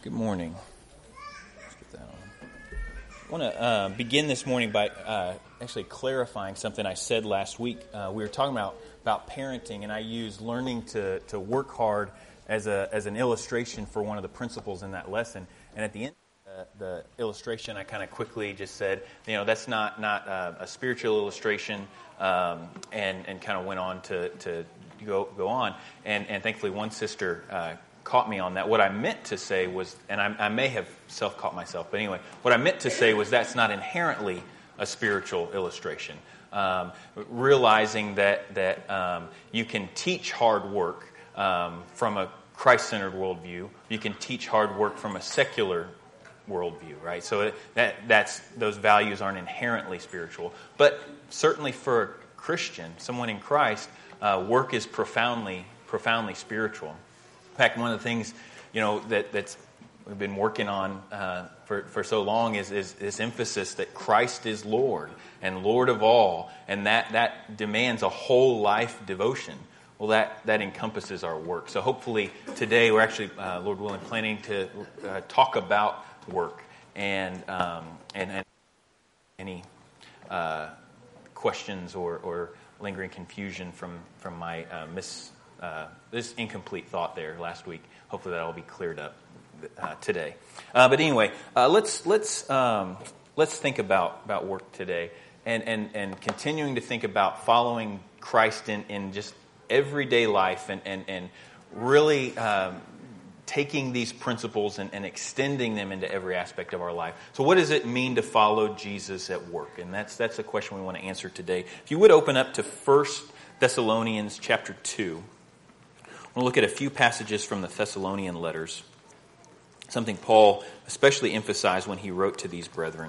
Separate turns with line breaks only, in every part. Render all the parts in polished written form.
Good morning. Let's get that on. I want to begin this morning by actually clarifying something I said last week. We were talking about parenting, and I used learning to work hard as an illustration for one of the principles in that lesson. And at the end of the illustration, I kind of quickly just said, that's not a spiritual illustration, and kind of went on to go on. And thankfully, one sister caught me on that. What I meant to say was, and I may have self-caught myself, but anyway, what I meant to say was that's not inherently a spiritual illustration. Realizing that you can teach hard work from a Christ-centered worldview, you can teach hard work from a secular worldview, right? So that's those values aren't inherently spiritual, but certainly for a Christian, someone in Christ, work is profoundly spiritual. In fact, one of the things, that's we've been working on for so long is this emphasis that Christ is Lord and Lord of all, and that demands a whole life devotion. Well, that encompasses our work. So hopefully today we're actually, Lord willing, planning to talk about work and any questions or lingering confusion from my this incomplete thought there last week. Hopefully that'll be cleared up today. But anyway, let's think about work today and continuing to think about following Christ in just everyday life and really taking these principles and extending them into every aspect of our life. So what does it mean to follow Jesus at work? And that's a question we want to answer today. If you would open up to 1 Thessalonians chapter 2. We'll look at a few passages from the Thessalonian letters, something Paul especially emphasized when he wrote to these brethren.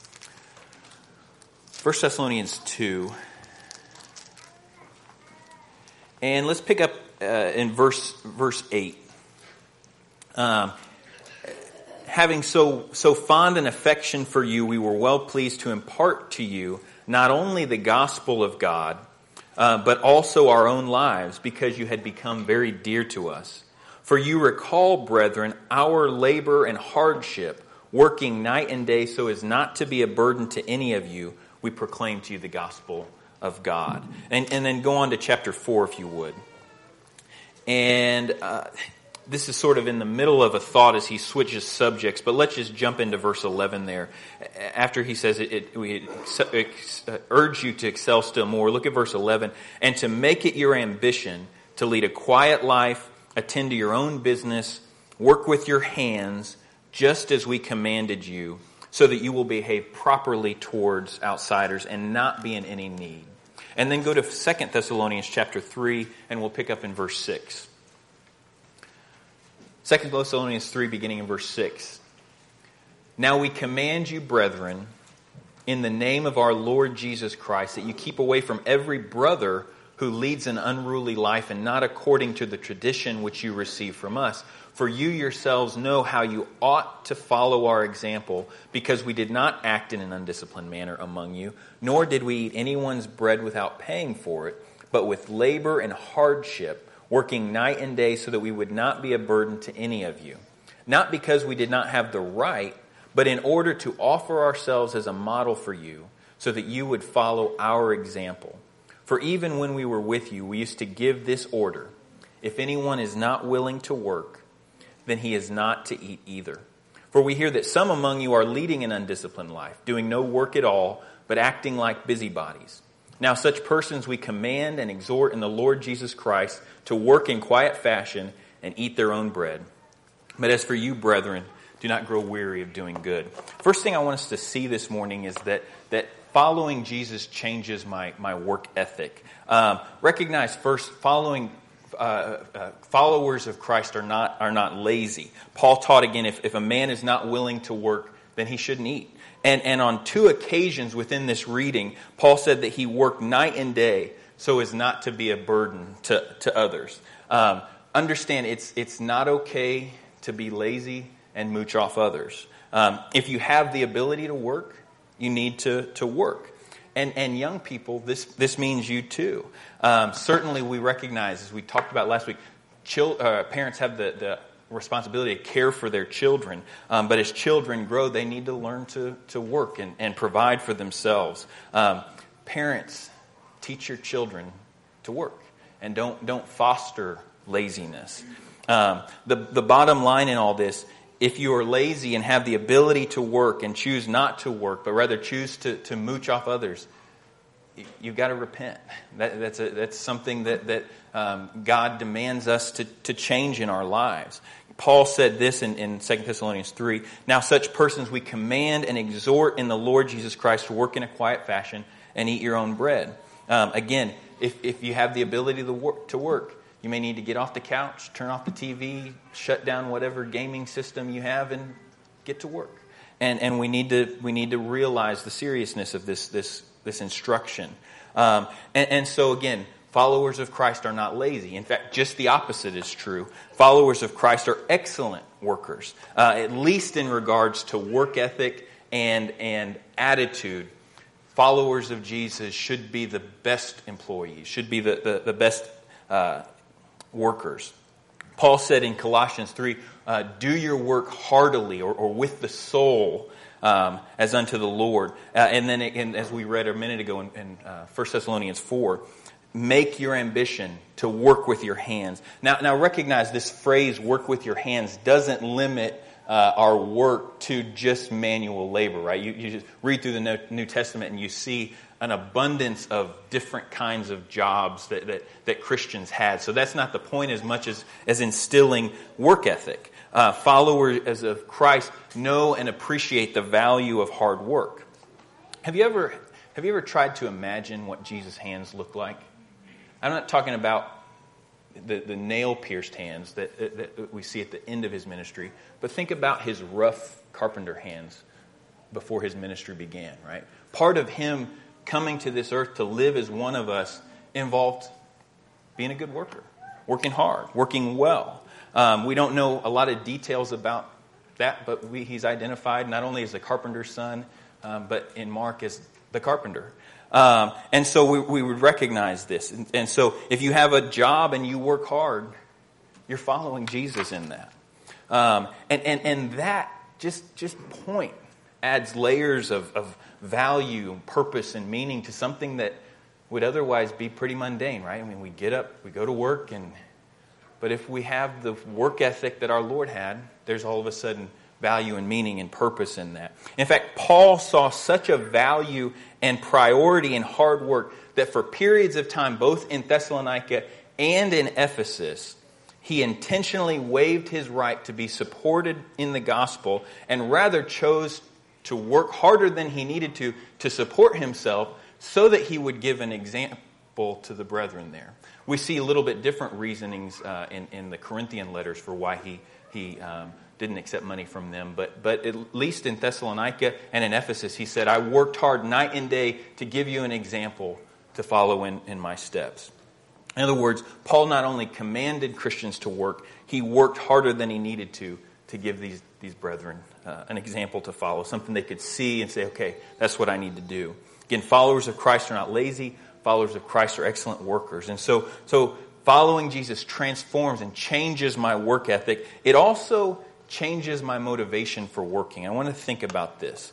1 Thessalonians 2, and let's pick up in verse 8. Having so fond an affection for you, we were well pleased to impart to you not only the gospel of God, but also our own lives, because you had become very dear to us. For you recall, brethren, our labor and hardship, working night and day so as not to be a burden to any of you, we proclaim to you the gospel of God. And then go on to chapter 4, if you would. And this is sort of in the middle of a thought as he switches subjects, but let's just jump into verse 11 there. After he says we urge you to excel still more, look at verse 11. And to make it your ambition to lead a quiet life, attend to your own business, work with your hands, just as we commanded you, so that you will behave properly towards outsiders and not be in any need. And then go to 2 Thessalonians chapter 3, and we'll pick up in verse 6. 2 Thessalonians 3, beginning in verse 6. Now we command you, brethren, in the name of our Lord Jesus Christ, that you keep away from every brother who leads an unruly life and not according to the tradition which you receive from us. For you yourselves know how you ought to follow our example, because we did not act in an undisciplined manner among you, nor did we eat anyone's bread without paying for it, but with labor and hardship, working night and day so that we would not be a burden to any of you. Not because we did not have the right, but in order to offer ourselves as a model for you, so that you would follow our example. For even when we were with you, we used to give this order: if anyone is not willing to work, then he is not to eat either. For we hear that some among you are leading an undisciplined life, doing no work at all, but acting like busybodies. Now such persons we command and exhort in the Lord Jesus Christ to work in quiet fashion and eat their own bread. But as for you, brethren, do not grow weary of doing good. First thing I want us to see this morning is that following Jesus changes my work ethic. Recognize first, followers of Christ are not lazy. Paul taught again, if a man is not willing to work, then he shouldn't eat. And on 2 occasions within this reading, Paul said that he worked night and day so as not to be a burden to others. Understand, it's not okay to be lazy and mooch off others. If you have the ability to work, you need to work. And young people, this means you too. Certainly we recognize, as we talked about last week, parents have the responsibility to care for their children. But as children grow, they need to learn to work and provide for themselves. Parents, teach your children to work and don't foster laziness. The bottom line in all this, if you are lazy and have the ability to work and choose not to work, but rather choose to mooch off others, you've got to repent. That's something that God demands us to change in our lives. Paul said this in 2 Thessalonians 3, "Now such persons we command and exhort in the Lord Jesus Christ to work in a quiet fashion and eat your own bread." Again, if you have the ability to work, you may need to get off the couch, turn off the TV, shut down whatever gaming system you have, and get to work. And we need to realize the seriousness of this instruction. And so again, followers of Christ are not lazy. In fact, just the opposite is true. Followers of Christ are excellent workers, at least in regards to work ethic and attitude. Followers of Jesus should be the best employees, should be the best workers. Paul said in Colossians 3, "Do your work heartily or with the soul as unto the Lord." And then, as we read a minute ago in 1 Thessalonians 4, "Make your ambition to work with your hands." Now recognize this phrase, "work with your hands," doesn't limit our work to just manual labor, right? You just read through the New Testament and you see an abundance of different kinds of jobs that Christians had. So that's not the point as much as instilling work ethic. Followers of Christ know and appreciate the value of hard work. Have you ever tried to imagine what Jesus' hands look like? I'm not talking about the nail-pierced hands that we see at the end of his ministry, but think about his rough carpenter hands before his ministry began, right? Part of him coming to this earth to live as one of us involved being a good worker, working hard, working well. We don't know a lot of details about that, but he's identified not only as the carpenter's son, but in Mark as the carpenter. And so we would recognize this. And so if you have a job and you work hard, you're following Jesus in that. And that just point adds layers of value, purpose, and meaning to something that would otherwise be pretty mundane, right? I mean, we get up, we go to work, but if we have the work ethic that our Lord had, there's all of a sudden value and meaning and purpose in that. In fact, Paul saw such a value and priority in hard work that for periods of time, both in Thessalonica and in Ephesus, he intentionally waived his right to be supported in the gospel and rather chose to work harder than he needed to support himself so that he would give an example to the brethren there. We see a little bit different reasonings in the Corinthian letters for why he didn't accept money from them. But at least in Thessalonica and in Ephesus, he said, "I worked hard night and day to give you an example to follow in my steps." In other words, Paul not only commanded Christians to work, he worked harder than he needed to give these brethren an example to follow, something they could see and say, okay, that's what I need to do. Again, followers of Christ are not lazy. Followers of Christ are excellent workers. And so following Jesus transforms and changes my work ethic. It also changes my motivation for working. I want to think about this.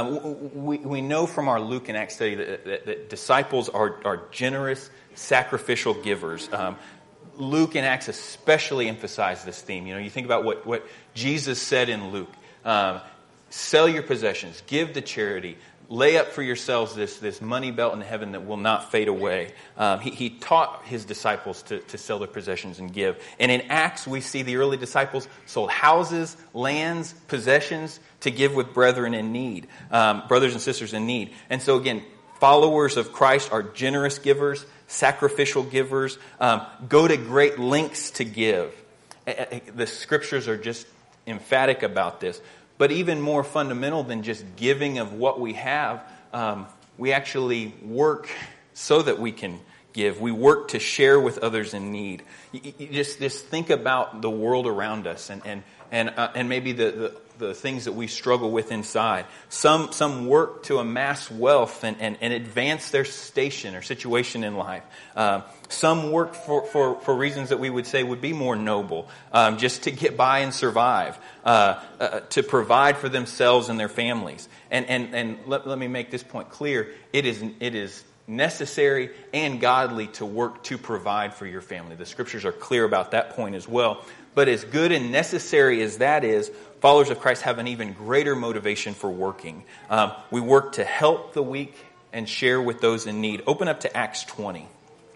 We know from our Luke and Acts study that disciples are generous, sacrificial givers. Luke and Acts especially emphasize this theme. You know, you think about what Jesus said in Luke. Sell your possessions, give to charity, lay up for yourselves this money belt in heaven that will not fade away. He taught his disciples to sell their possessions and give. And in Acts, we see the early disciples sold houses, lands, possessions to give with brethren in need, brothers and sisters in need. And so again, followers of Christ are generous givers, sacrificial givers, go to great lengths to give. The scriptures are just emphatic about this. But even more fundamental than just giving of what we have, we actually work so that we can give. We work to share with others in need. You just think about the world around us and maybe the things that we struggle with inside. Some work to amass wealth and advance their station or situation in life. Some work for reasons that we would say would be more noble, just to get by and survive, to provide for themselves and their families. And let me make this point clear. It is necessary and godly to work to provide for your family. The scriptures are clear about that point as well. But as good and necessary as that is, followers of Christ have an even greater motivation for working. We work to help the weak and share with those in need. Open up to Acts 20.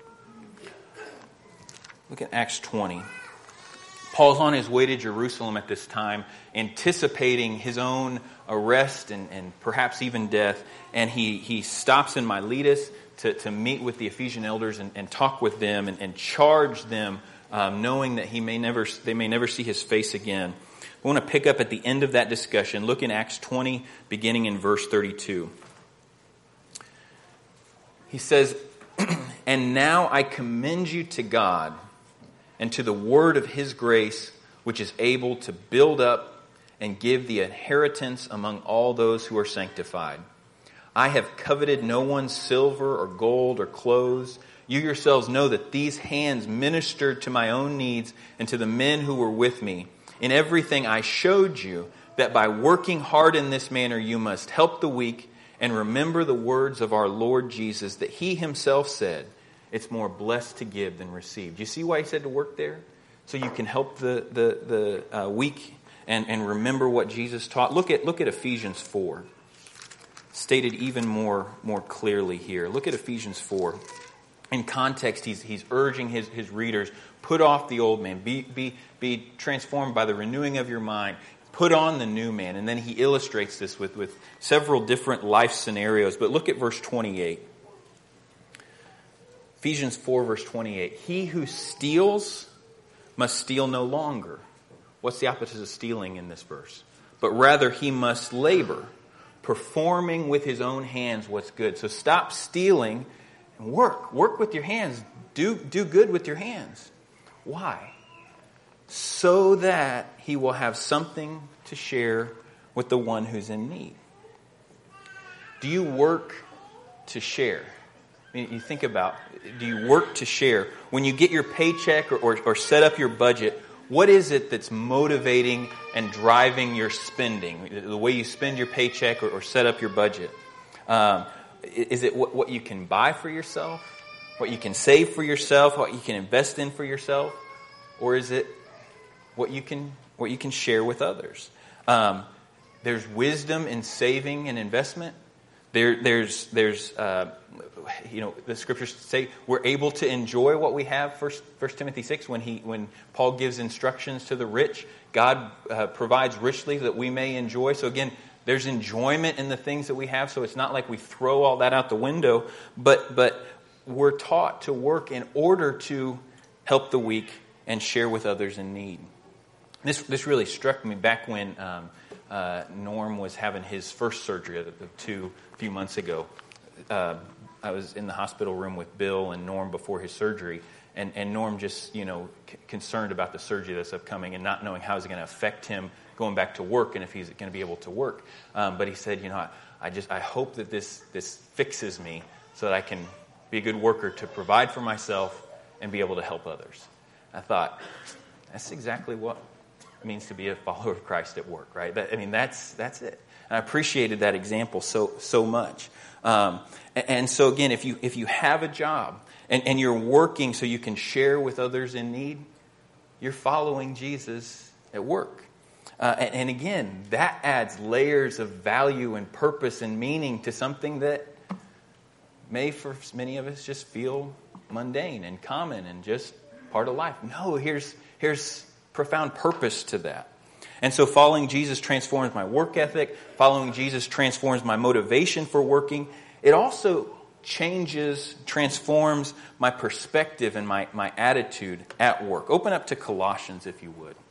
Look at Acts 20. Paul's on his way to Jerusalem at this time, anticipating his own arrest and perhaps even death. And he stops in Miletus to meet with the Ephesian elders and talk with them and charge them, knowing that they may never see his face again. I want to pick up at the end of that discussion. Look in Acts 20, beginning in verse 32. He says, "And now I commend you to God and to the word of his grace, which is able to build up and give the inheritance among all those who are sanctified. I have coveted no one's silver or gold or clothes. You yourselves know that these hands ministered to my own needs and to the men who were with me. In everything I showed you that by working hard in this manner you must help the weak and remember the words of our Lord Jesus, that he himself said, it's more blessed to give than receive." Do you see why he said to work there? So you can help the weak and remember what Jesus taught. Look at Ephesians 4. Stated even more clearly here. Look at Ephesians 4. In context, he's urging his readers, put off the old man, be transformed by the renewing of your mind, put on the new man. And then he illustrates this with several different life scenarios. But look at verse 28. Ephesians 4, verse 28. "He who steals must steal no longer." What's the opposite of stealing in this verse? "But rather he must labor, performing with his own hands what's good." So stop stealing and work. Work with your hands. Do good with your hands. Why? So that he will have something to share with the one who's in need. Do you work to share? I mean, you think about, do you work to share? When you get your paycheck or set up your budget, what is it that's motivating and driving your spending? The way you spend your paycheck or set up your budget. Is it what you can buy for yourself? What you can save for yourself? What you can invest in for yourself? Or is it what you can share with others? There's wisdom in saving and investment. There's the scriptures say we're able to enjoy what we have. First Timothy 6, when Paul gives instructions to the rich, God provides richly that we may enjoy. So again, there's enjoyment in the things that we have. So it's not like we throw all that out the window, but we're taught to work in order to help the weak and share with others in need. This really struck me back when Norm was having his first surgery a few months ago. I was in the hospital room with Bill and Norm before his surgery, and Norm just concerned about the surgery that's upcoming and not knowing how it's going to affect him going back to work and if he's going to be able to work. But he said, I hope that this fixes me so that I can be a good worker to provide for myself and be able to help others. I thought, that's exactly what it means to be a follower of Christ at work, right? That's it. And I appreciated that example so much. And so again, if you have a job and you're working so you can share with others in need, you're following Jesus at work. And again, that adds layers of value and purpose and meaning to something that may for many of us just feel mundane and common and just part of life. No, here's profound purpose to that. And so following Jesus transforms my work ethic. Following Jesus transforms my motivation for working. It also transforms my perspective and my attitude at work. Open up to Colossians if you would.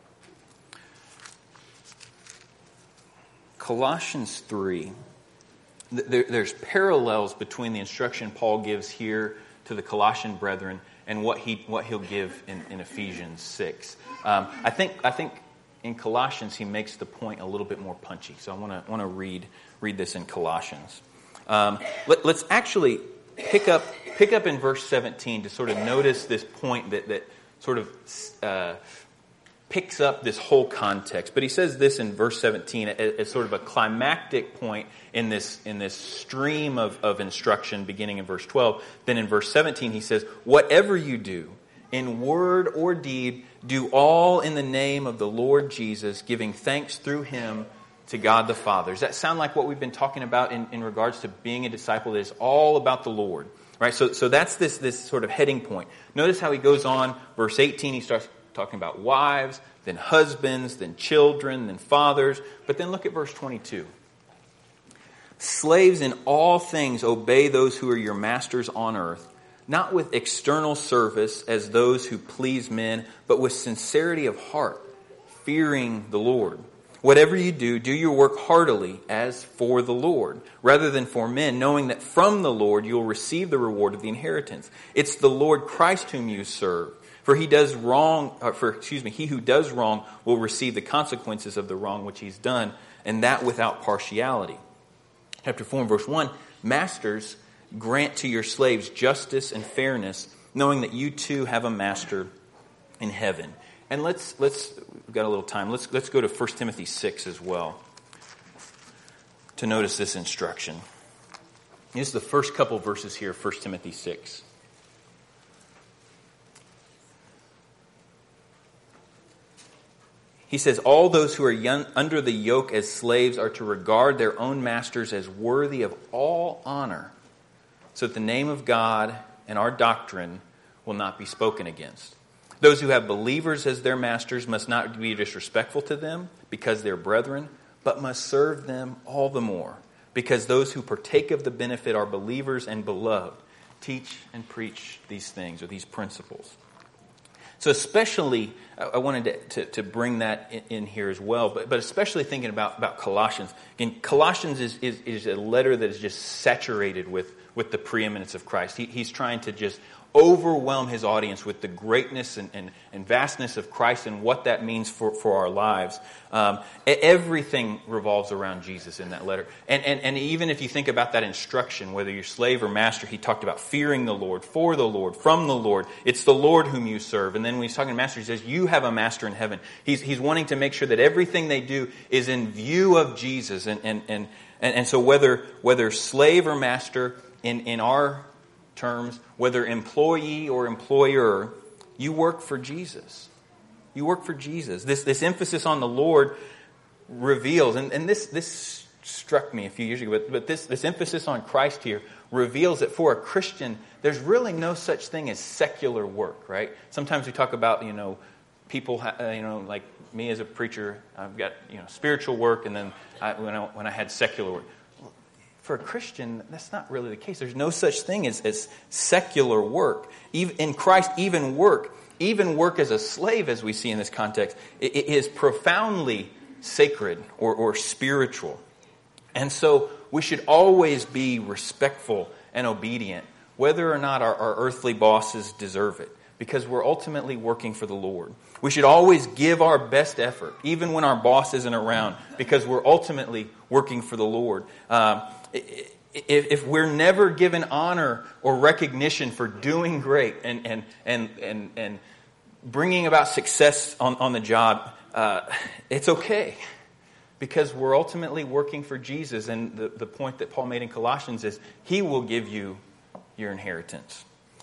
Colossians 3. There's parallels between the instruction Paul gives here to the Colossian brethren and what he'll give in Ephesians 6. I think in Colossians he makes the point a little bit more punchy. So I want to read this in Colossians. Let's actually pick up in verse 17 to sort of notice this point that sort of picks up this whole context. But he says this in verse 17 as sort of a climactic point in this stream of instruction beginning in verse 12. Then in verse 17 he says, "Whatever you do, in word or deed, do all in the name of the Lord Jesus, giving thanks through him to God the Father." Does that sound like what we've been talking about in regards to being a disciple that is all about the Lord? Right? So that's this sort of heading point. Notice how he goes on. Verse 18, he starts talking about wives, then husbands, then children, then fathers. But then look at verse 22. "Slaves, in all things obey those who are your masters on earth, not with external service as those who please men, but with sincerity of heart, fearing the Lord. Whatever you do, do your work heartily as for the Lord, rather than for men, knowing that from the Lord you will receive the reward of the inheritance. It's the Lord Christ whom you serve. For he who does wrong will receive the consequences of the wrong which he's done, and that without partiality." Chapter 4 and verse 1, "Masters, grant to your slaves justice and fairness, knowing that you too have a master in heaven." And we've got a little time. Let's go to 1 Timothy 6 as well to notice this instruction. This is the first couple verses here of 1 Timothy 6. He says, "All those who are under the yoke as slaves are to regard their own masters as worthy of all honor, so that the name of God and our doctrine will not be spoken against. Those who have believers as their masters must not be disrespectful to them because they're brethren, but must serve them all the more, because those who partake of the benefit are believers and beloved. Teach and preach these things," or these principles. So especially, I wanted to bring that in here as well, but especially thinking about Colossians. Again, Colossians is a letter that is just saturated with the preeminence of Christ. He's trying to just overwhelm his audience with the greatness and vastness of Christ and what that means for our lives. Everything revolves around Jesus in that letter. And even if you think about that instruction, whether you're slave or master, he talked about fearing the Lord, for the Lord, from the Lord. It's the Lord whom you serve. And then when he's talking to master, he says, you have a master in heaven. He's wanting to make sure that everything they do is in view of Jesus. And so whether slave or master, in our terms, whether employee or employer, you work for Jesus. You work for Jesus. This emphasis on the Lord reveals, and this struck me a few years ago, but this emphasis on Christ here reveals that for a Christian, there's really no such thing as secular work, right? Sometimes we talk about, people, like me as a preacher, I've got, spiritual work, and then when I had secular work. For a Christian, that's not really the case. There's no such thing as secular work. Even in Christ, even work as a slave, as we see in this context, it is profoundly sacred or spiritual. And so we should always be respectful and obedient, whether or not our earthly bosses deserve it, because we're ultimately working for the Lord. We should always give our best effort, even when our boss isn't around, because we're ultimately working for the Lord. If we're never given honor or recognition for doing great and bringing about success on the job, it's okay, because we're ultimately working for Jesus. And the point that Paul made in Colossians is He will give you your inheritance.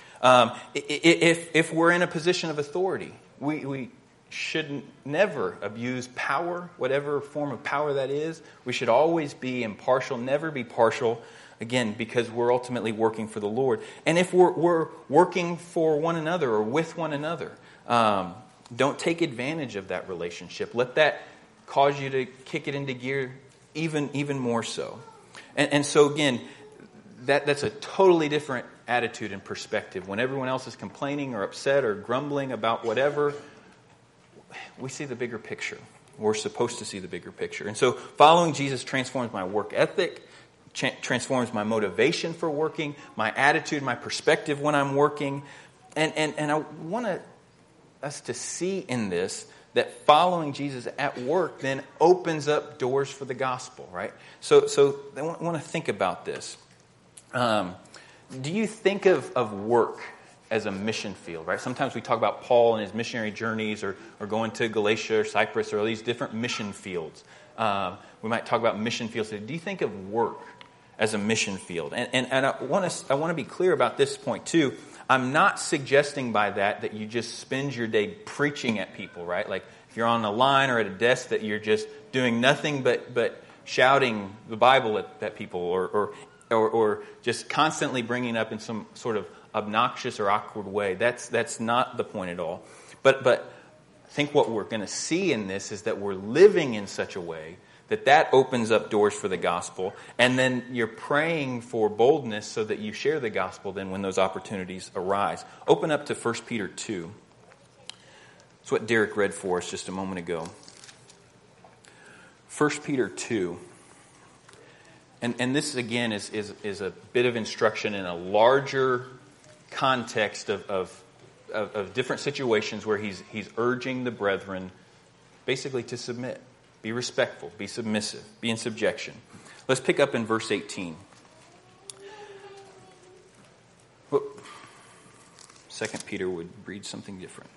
If we're in a position of authority, we should never abuse power, whatever form of power that is. We should always be impartial, never be partial, again, because we're ultimately working for the Lord. And if we're working for one another or with one another, don't take advantage of that relationship. Let that cause you to kick it into gear even more so. And so again, that's a totally different attitude and perspective. When everyone else is complaining or upset or grumbling about whatever, we see the bigger picture. We're supposed to see the bigger picture. And so following Jesus transforms my work ethic, transforms my motivation for working, my attitude, my perspective when I'm working. And I want us to see in this that following Jesus at work then opens up doors for the gospel, right? So I want to think about this. Do you think of work as a mission field, right? Sometimes we talk about Paul and his missionary journeys or going to Galatia or Cyprus or all these different mission fields. We might talk about mission fields. Do you think of work as a mission field? And I want to be clear about this point too. I'm not suggesting by that you just spend your day preaching at people, right? Like if you're on a line or at a desk that you're just doing nothing but shouting the Bible at people or just constantly bringing up in some sort of obnoxious or awkward way. That's not the point at all. But I think what we're going to see in this is that we're living in such a way that opens up doors for the gospel. And then you're praying for boldness so that you share the gospel then when those opportunities arise. Open up to 1 Peter 2. That's what Derek read for us just a moment ago. 1 Peter 2. And this, again, is a bit of instruction in a larger context of different situations where he's urging the brethren basically to submit. Be respectful, be submissive, be in subjection. Let's pick up in verse 18. 2 Peter would read something different.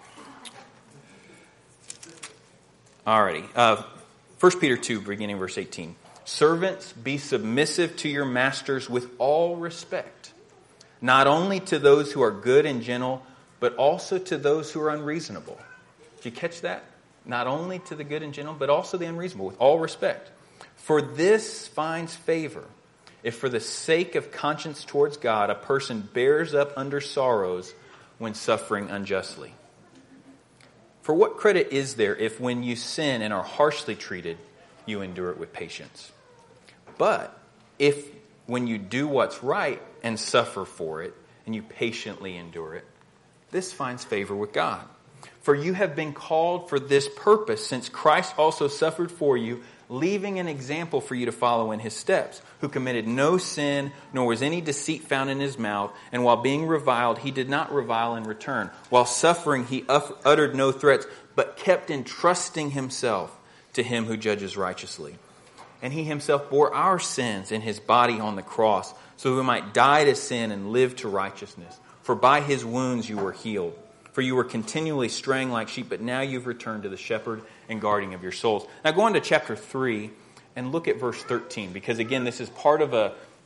Alrighty. 1 Peter 2, beginning verse 18. Servants, be submissive to your masters with all respect, not only to those who are good and gentle, but also to those who are unreasonable. Did you catch that? Not only to the good and gentle, but also the unreasonable, with all respect. For this finds favor, if for the sake of conscience towards God, a person bears up under sorrows when suffering unjustly. For what credit is there if when you sin and are harshly treated, you endure it with patience? But if when you do what's right and suffer for it, and you patiently endure it, this finds favor with God. For you have been called for this purpose, since Christ also suffered for you, leaving an example for you to follow in his steps, who committed no sin, nor was any deceit found in his mouth, and while being reviled, he did not revile in return. While suffering, he uttered no threats, but kept entrusting himself to him who judges righteously. And he himself bore our sins in his body on the cross, so we might die to sin and live to righteousness. For by his wounds you were healed. For you were continually straying like sheep, but now you've returned to the shepherd and guardian of your souls. Now go on to chapter 3 and look at verse 13, because again, this is part of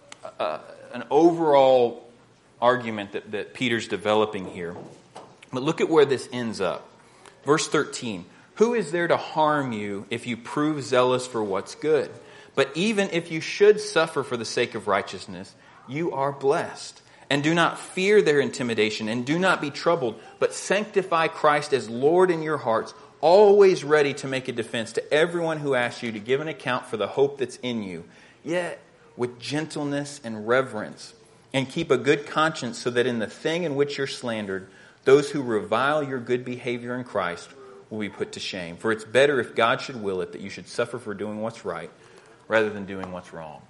an overall argument that Peter's developing here. But look at where this ends up. Verse 13, who is there to harm you if you prove zealous for what's good? But even if you should suffer for the sake of righteousness, you are blessed. And do not fear their intimidation, and do not be troubled, but sanctify Christ as Lord in your hearts, always ready to make a defense to everyone who asks you to give an account for the hope that's in you, yet with gentleness and reverence. And keep a good conscience, so that in the thing in which you're slandered, those who revile your good behavior in Christ will be put to shame. For it's better, if God should will it, that you should suffer for doing what's right, rather than doing what's wrong.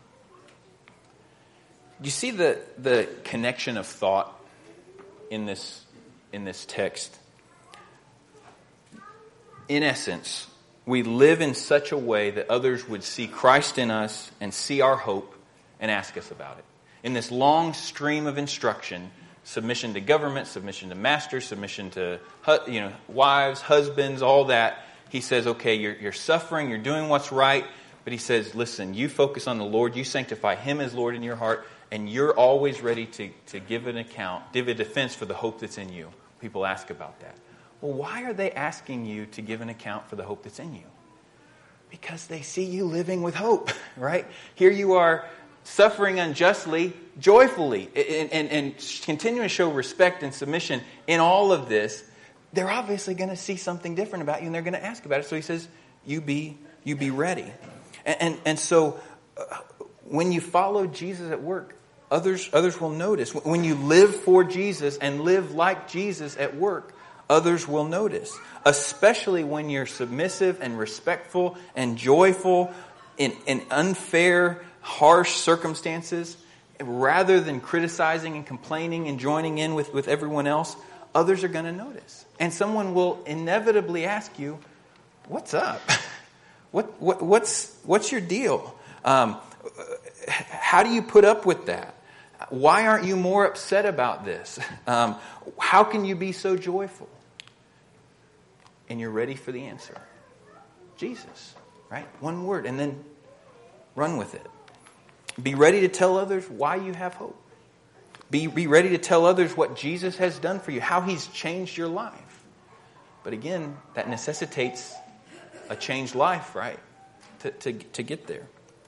Do you see the connection of thought in this text? In essence, we live in such a way that others would see Christ in us and see our hope and ask us about it. In this long stream of instruction, submission to government, submission to masters, submission to wives, husbands, all that, he says, okay, you're suffering, you're doing what's right, but he says, listen, you focus on the Lord, you sanctify him as Lord in your heart, and you're always ready to give an account, give a defense for the hope that's in you. People ask about that. Well, why are they asking you to give an account for the hope that's in you? Because they see you living with hope, right? Here you are suffering unjustly, joyfully, and continuing to show respect and submission in all of this. They're obviously going to see something different about you, and they're going to ask about it. So he says, you be ready. And so when you follow Jesus at work, others will notice. When you live for Jesus and live like Jesus at work, others will notice. Especially when you're submissive and respectful and joyful in unfair harsh circumstances, rather than criticizing and complaining and joining in with everyone else, others are going to notice. And someone will inevitably ask you, what's up? What's your deal? How do you put up with that? Why aren't you more upset about this? How can you be so joyful? And you're ready for the answer. Jesus, right? One word, and then run with it. Be ready to tell others why you have hope. Be ready to tell others what Jesus has done for you, how He's changed your life. But again, that necessitates a changed life, right? To get there.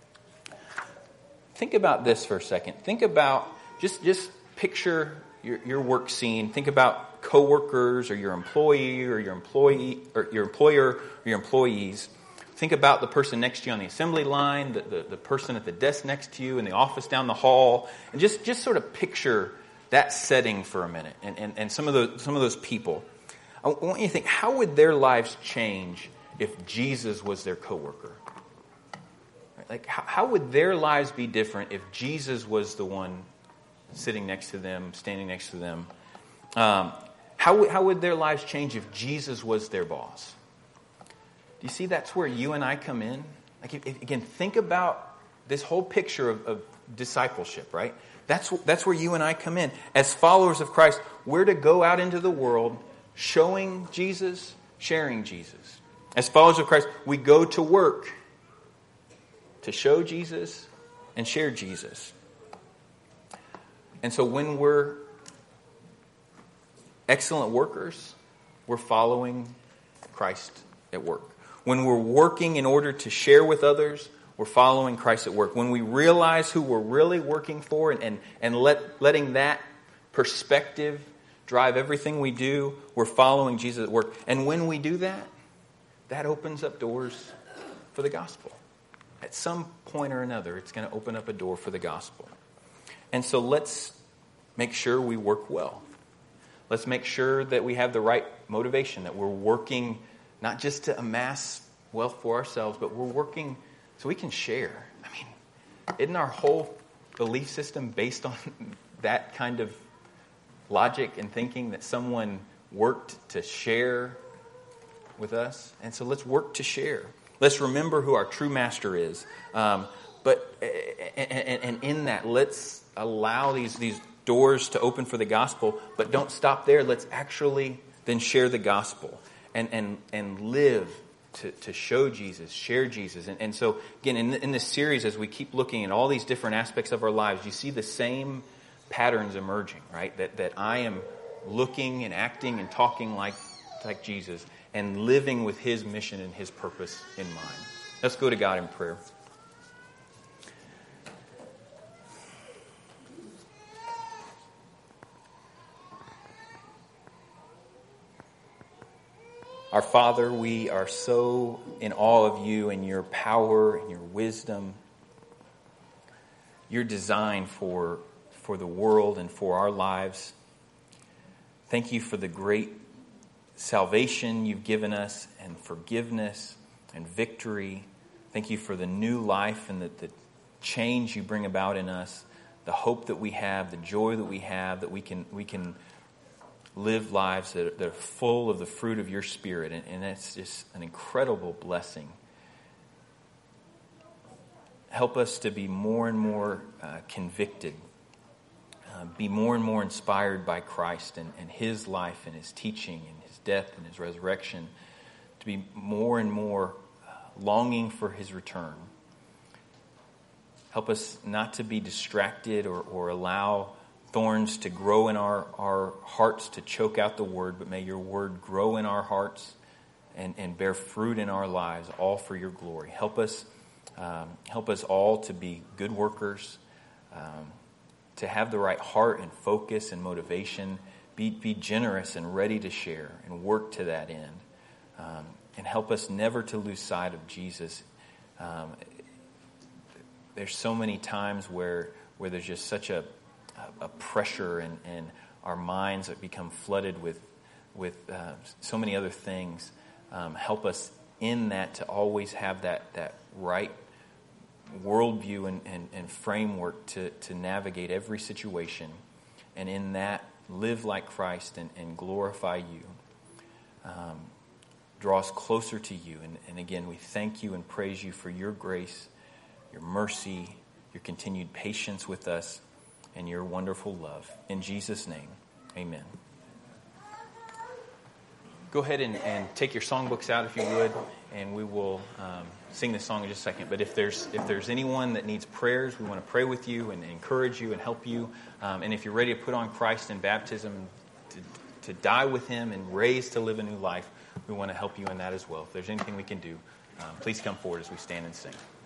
Think about this for a second. Think about, just picture your work scene. Think about coworkers or your employee or your employee or your employer or your employees. Think about the person next to you on the assembly line, the person at the desk next to you in the office down the hall, and just sort of picture that setting for a minute and some of those people. I want you to think, how would their lives change if Jesus was their coworker? Like, how would their lives be different if Jesus was the one sitting next to them, standing next to them? How would their lives change if Jesus was their boss? Do you see that's where you and I come in? Like, again, think about this whole picture of discipleship, right? That's where you and I come in. As followers of Christ, we're to go out into the world showing Jesus, sharing Jesus. As followers of Christ, we go to work to show Jesus and share Jesus. And so when we're excellent workers, we're following Christ at work. When we're working in order to share with others, we're following Christ at work. When we realize who we're really working for and letting that perspective drive everything we do, we're following Jesus at work. And when we do that, that opens up doors for the gospel. At some point or another, it's going to open up a door for the gospel. And so let's make sure we work well. Let's make sure that we have the right motivation, that we're working not just to amass wealth for ourselves, but we're working so we can share. I mean, isn't our whole belief system based on that kind of logic and thinking, that someone worked to share with us? And so let's work to share. Let's remember who our true master is. But in that, let's allow these doors to open for the gospel, but don't stop there. Let's actually then share the gospel and live to show Jesus, share Jesus. And so, again, in this series, as we keep looking at all these different aspects of our lives, you see the same patterns emerging, right? That I am looking and acting and talking like Jesus and living with His mission and His purpose in mind. Let's go to God in prayer. Our Father, we are so in awe of You and Your power and Your wisdom, Your design for the world and for our lives. Thank You for the great salvation You've given us, and forgiveness and victory. Thank You for the new life and the change You bring about in us, the hope that we have, the joy that we have, that we can live lives that are full of the fruit of Your Spirit. And that's just an incredible blessing. Help us to be more and more convicted, be more and more inspired by Christ and His life and His teaching and His death and His resurrection, to be more and more longing for His return. Help us not to be distracted or allow thorns to grow in our hearts to choke out the Word, but may Your Word grow in our hearts and bear fruit in our lives, all for Your glory. Help us all to be good workers, to have the right heart and focus and motivation, be generous and ready to share and work to that end. And help us never to lose sight of Jesus. There's so many times where there's just such a pressure and our minds have become flooded with so many other things. Help us in that to always have that right worldview and framework to navigate every situation, and in that live like Christ and glorify you. Draw us closer to you. And again, we thank you and praise you for your grace, your mercy, your continued patience with us, and your wonderful love. In Jesus' name, amen. Go ahead and take your songbooks out if you would, and we will sing this song in just a second. But if there's anyone that needs prayers, we want to pray with you and encourage you and help you. And if you're ready to put on Christ in baptism, to die with him and raised to live a new life, we want to help you in that as well. If there's anything we can do, please come forward as we stand and sing.